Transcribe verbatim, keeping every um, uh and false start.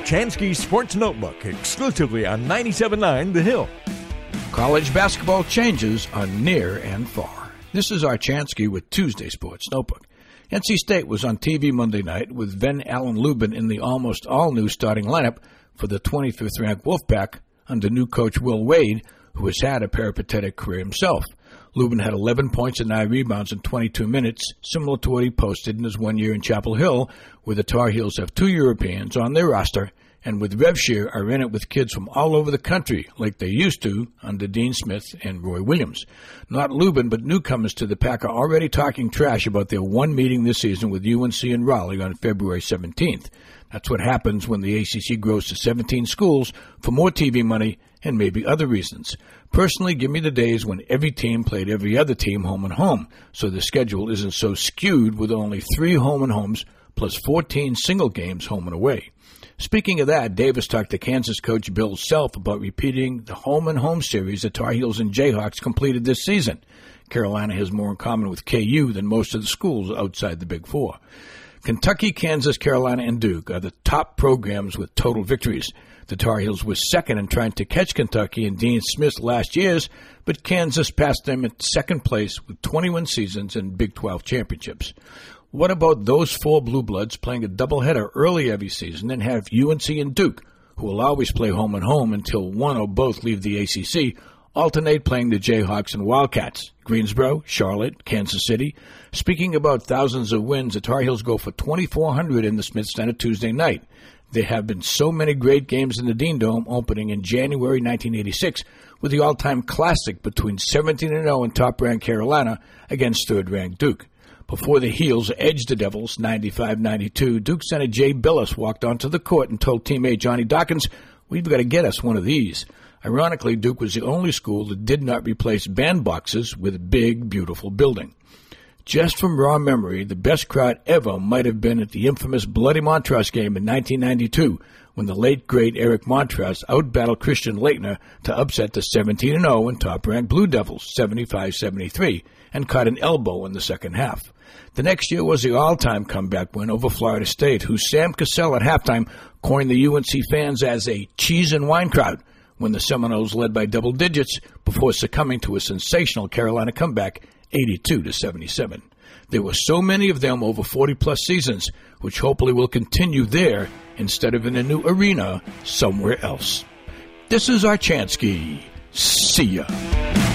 Chansky Sports Notebook, exclusively on ninety-seven point nine The Hill. College basketball changes are near and far. This is our Chansky with Tuesday Sports Notebook. N C State was on T V Monday night with Van Allen Lubin in the almost all-new starting lineup for the twenty-fifth ranked Wolfpack under new coach Will Wade, who has had a peripatetic career himself. Lubin had eleven points and nine rebounds in twenty-two minutes, similar to what he posted in his one year in Chapel Hill, where the Tar Heels have two Europeans on their roster, and with Rev Shear are in it with kids from all over the country, like they used to under Dean Smith and Roy Williams. Not Lubin, but newcomers to the Pack are already talking trash about their one meeting this season with U N C and Raleigh on February seventeenth. That's what happens when the A C C grows to seventeen schools for more T V money and maybe other reasons. Personally, give me the days when every team played every other team home and home, so the schedule isn't so skewed with only three home and homes plus fourteen single games home and away. Speaking of that, Davis talked to Kansas coach Bill Self about repeating the home and home series the Tar Heels and Jayhawks completed this season. Carolina has more in common with K U than most of the schools outside the Big Four. Kentucky, Kansas, Carolina, and Duke are the top programs with total victories. The Tar Heels were second in trying to catch Kentucky and Dean Smith last year's, but Kansas passed them in second place with twenty-one seasons and Big twelve championships. What about those four Blue Bloods playing a doubleheader early every season and have U N C and Duke, who will always play home and home until one or both leave the A C C, alternate playing the Jayhawks and Wildcats, Greensboro, Charlotte, Kansas City. Speaking about thousands of wins, the Tar Heels go for twenty-four hundred in the Smith Center Tuesday night. There have been so many great games in the Dean Dome, opening in January nineteen eighty-six with the all-time classic between seventeen and oh and top-ranked Carolina against third-ranked Duke. Before the Heels edged the Devils ninety-five ninety-two, Duke center Jay Billis walked onto the court and told teammate Johnny Dawkins, "We've got to get us one of these." Ironically, Duke was the only school that did not replace bandboxes with a big, beautiful building. Just from raw memory, the best crowd ever might have been at the infamous Bloody Montrose game in nineteen ninety-two, when the late, great Eric Montrose outbattled Christian Laettner to upset the seventeen and oh and top-ranked Blue Devils seventy-five seventy-three and caught an elbow in the second half. The next year was the all-time comeback win over Florida State, whose Sam Cassell at halftime coined the U N C fans as a cheese and wine crowd, when the Seminoles led by double digits before succumbing to a sensational Carolina comeback eighty-two to seventy-seven. There were so many of them over forty-plus seasons, which hopefully will continue there instead of in a new arena somewhere else. This is our Chansky. See ya.